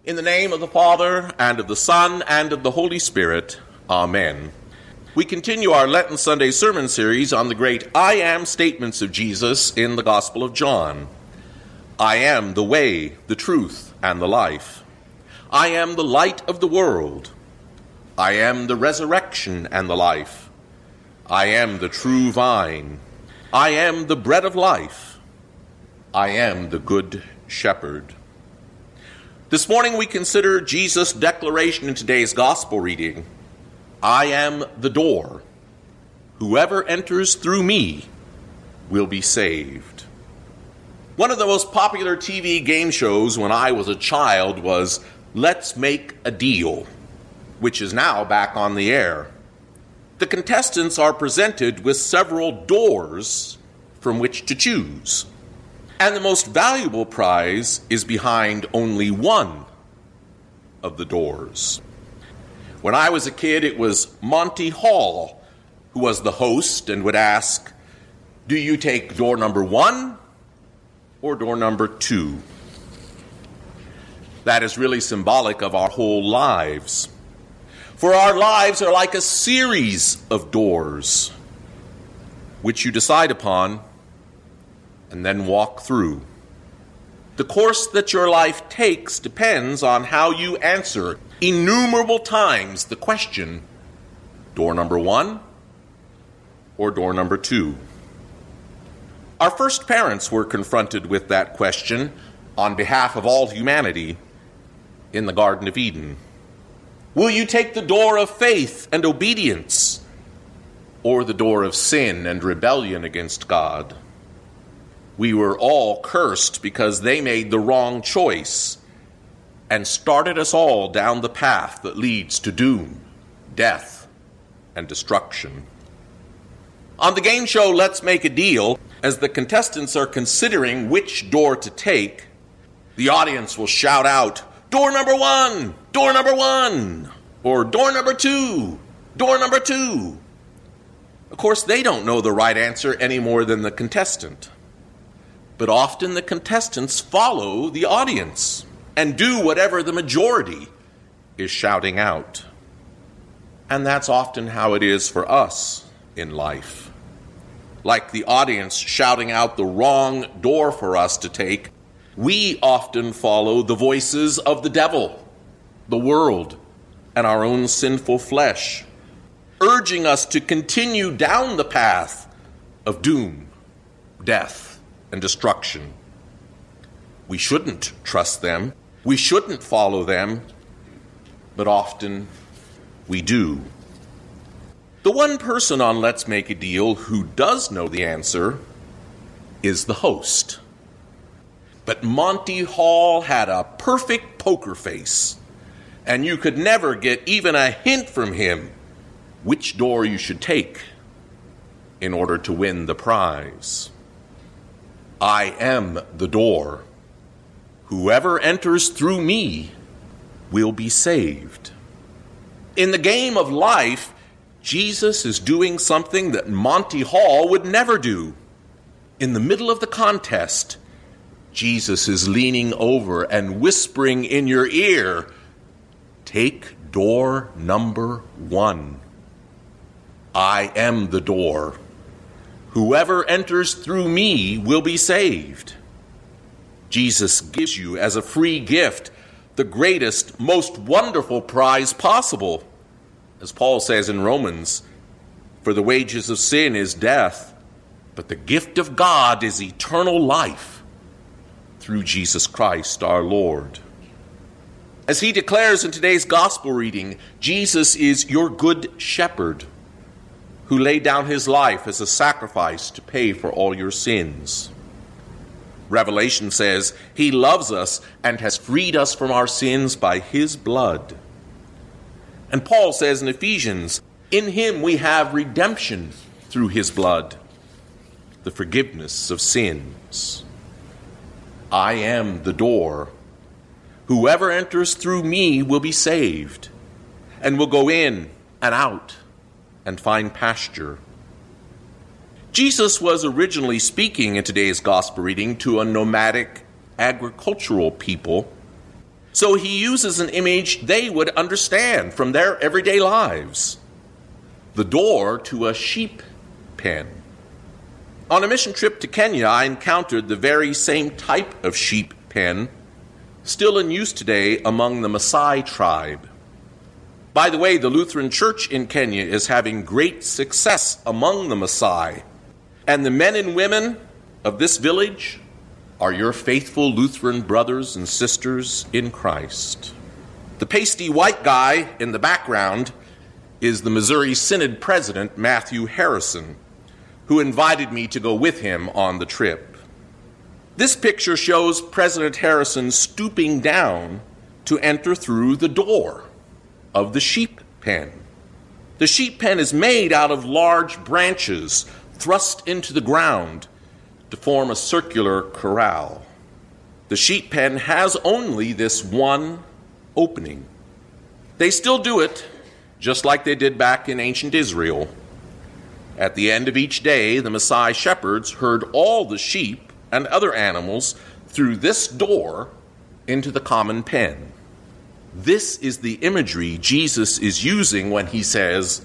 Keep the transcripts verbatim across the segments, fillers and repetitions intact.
In the name of the Father, and of the Son, and of the Holy Spirit, Amen. We continue our Lenten Sunday sermon series on the great I Am statements of Jesus in the Gospel of John. I am the way, the truth, and the life. I am the light of the world. I am the resurrection and the life. I am the true vine. I am the bread of life. I am the good shepherd. This morning we consider Jesus' declaration in today's gospel reading. I am the door. Whoever enters through me will be saved. One of the most popular T V game shows when I was a child was Let's Make a Deal, which is now back on the air. The contestants are presented with several doors from which to choose. And the most valuable prize is behind only one of the doors. When I was a kid, it was Monty Hall who was the host and would ask, do you take door number one or door number two? That is really symbolic of our whole lives. For our lives are like a series of doors, which you decide upon and then walk through. The course that your life takes depends on how you answer innumerable times the question, door number one or door number two. Our first parents were confronted with that question on behalf of all humanity in the Garden of Eden. Will you take the door of faith and obedience or the door of sin and rebellion against God? We were all cursed because they made the wrong choice and started us all down the path that leads to doom, death, and destruction. On the game show Let's Make a Deal, as the contestants are considering which door to take, the audience will shout out, door number one, door number one, or door number two, door number two. Of course, they don't know the right answer any more than the contestant. But often the contestants follow the audience and do whatever the majority is shouting out. And that's often how it is for us in life. Like the audience shouting out the wrong door for us to take, we often follow the voices of the devil, the world, and our own sinful flesh, urging us to continue down the path of doom, death, and destruction. We shouldn't trust them. We shouldn't follow them, but often we do. The one person on Let's Make a Deal who does know the answer is the host. But Monty Hall had a perfect poker face, and you could never get even a hint from him which door you should take in order to win the prize. I am the door. Whoever enters through me will be saved. In the game of life, Jesus is doing something that Monty Hall would never do. In the middle of the contest, Jesus is leaning over and whispering in your ear, take door number one. I am the door. Whoever enters through me will be saved. Jesus gives you as a free gift the greatest, most wonderful prize possible. As Paul says in Romans, for the wages of sin is death, but the gift of God is eternal life through Jesus Christ our Lord. As he declares in today's gospel reading, Jesus is your good shepherd who laid down his life as a sacrifice to pay for all your sins. Revelation says he loves us and has freed us from our sins by his blood. And Paul says in Ephesians, in him we have redemption through his blood, the forgiveness of sins. I am the door. Whoever enters through me will be saved and will go in and out and find pasture. Jesus was originally speaking in today's gospel reading to a nomadic agricultural people. So he uses an image they would understand from their everyday lives: the door to a sheep pen. On a mission trip to Kenya, I encountered the very same type of sheep pen still in use today among the Maasai tribe. By the way, the Lutheran Church in Kenya is having great success among the Maasai, and the men and women of this village are your faithful Lutheran brothers and sisters in Christ. The pasty white guy in the background is the Missouri Synod President, Matthew Harrison, who invited me to go with him on the trip. This picture shows President Harrison stooping down to enter through the door of the sheep pen. The sheep pen is made out of large branches thrust into the ground to form a circular corral. The sheep pen has only this one opening. They still do it just like they did back in ancient Israel. At the end of each day, the Maasai shepherds herd all the sheep and other animals through this door into the common pen. This is the imagery Jesus is using when he says,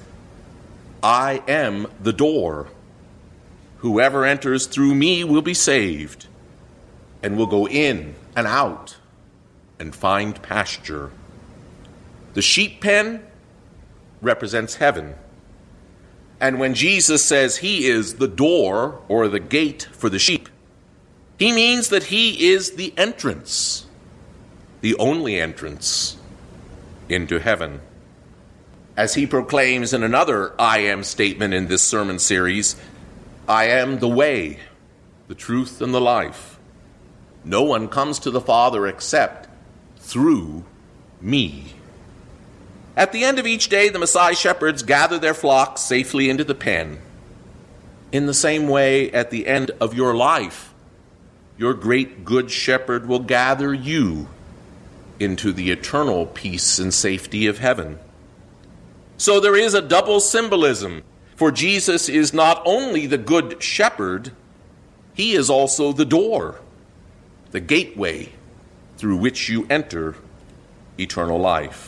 "I am the door. Whoever enters through me will be saved and will go in and out and find pasture." The sheep pen represents heaven. And when Jesus says he is the door or the gate for the sheep, he means that he is the entrance, the only entrance into heaven. As he proclaims in another I am statement in this sermon series, "I am the way, the truth, and the life. No one comes to the Father except through me." At the end of each day, the Maasai shepherds gather their flocks safely into the pen. In the same way, at the end of your life, your great good shepherd will gather you into the eternal peace and safety of heaven. So there is a double symbolism, for Jesus is not only the good shepherd, he is also the door, the gateway through which you enter eternal life.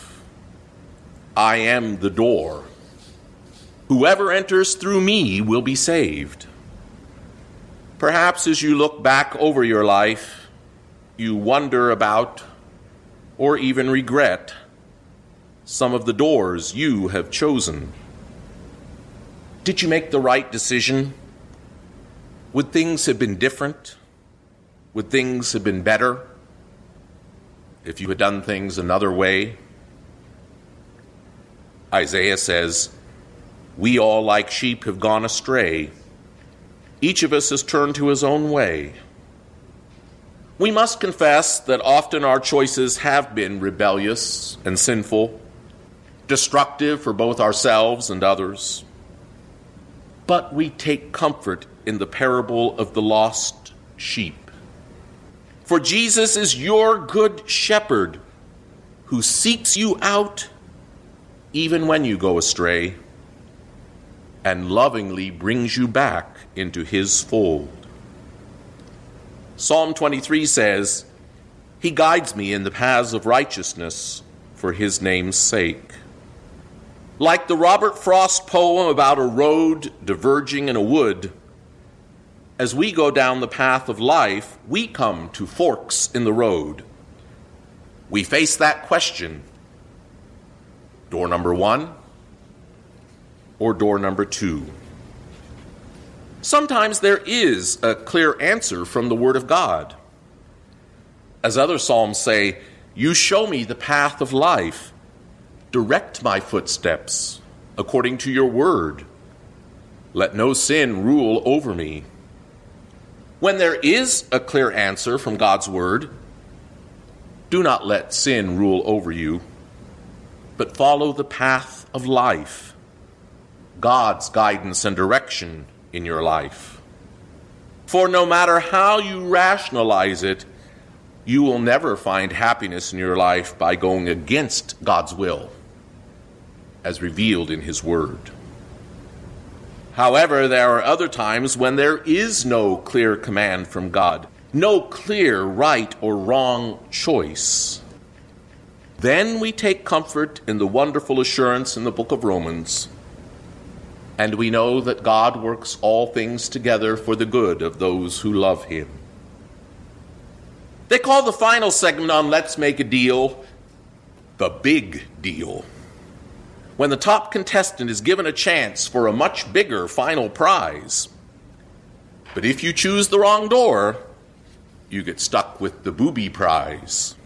I am the door. Whoever enters through me will be saved. Perhaps as you look back over your life, you wonder about or even regret some of the doors you have chosen. Did you make the right decision? Would things have been different? Would things have been better if you had done things another way? Isaiah says, "We all like sheep have gone astray. Each of us has turned to his own way." We must confess that often our choices have been rebellious and sinful, destructive for both ourselves and others. But we take comfort in the parable of the lost sheep. For Jesus is your good shepherd who seeks you out even when you go astray, and lovingly brings you back into his fold. Psalm twenty-three says, "He guides me in the paths of righteousness for his name's sake." Like the Robert Frost poem about a road diverging in a wood, as we go down the path of life, we come to forks in the road. We face that question: door number one or door number two? Sometimes there is a clear answer from the Word of God. As other psalms say, "You show me the path of life. Direct my footsteps according to your word. Let no sin rule over me." When there is a clear answer from God's word, do not let sin rule over you, but follow the path of life, God's guidance and direction in your life. For no matter how you rationalize it, you will never find happiness in your life by going against God's will, as revealed in his word. However, there are other times when there is no clear command from God, no clear right or wrong choice. then we take comfort in the wonderful assurance in the book of Romans, and we know that God works all things together for the good of those who love him. They call the final segment on Let's Make a Deal the big deal, when the top contestant is given a chance for a much bigger final prize. But if you choose the wrong door, you get stuck with the booby prize.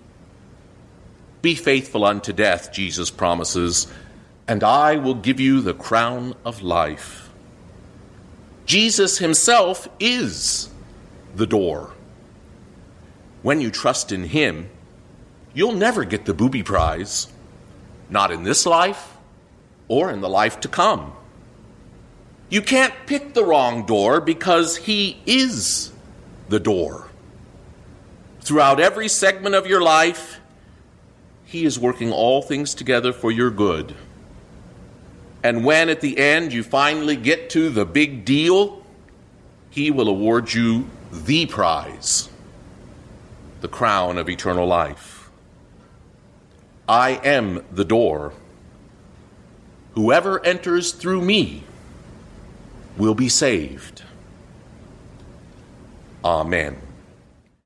Be faithful unto death, Jesus promises, and I will give you the crown of life. Jesus himself is the door. When you trust in him, you'll never get the booby prize, not in this life or in the life to come. You can't pick the wrong door because he is the door. Throughout every segment of your life, he is working all things together for your good. And when at the end you finally get to the big deal, he will award you the prize, the crown of eternal life. I am the door. Whoever enters through me will be saved. Amen.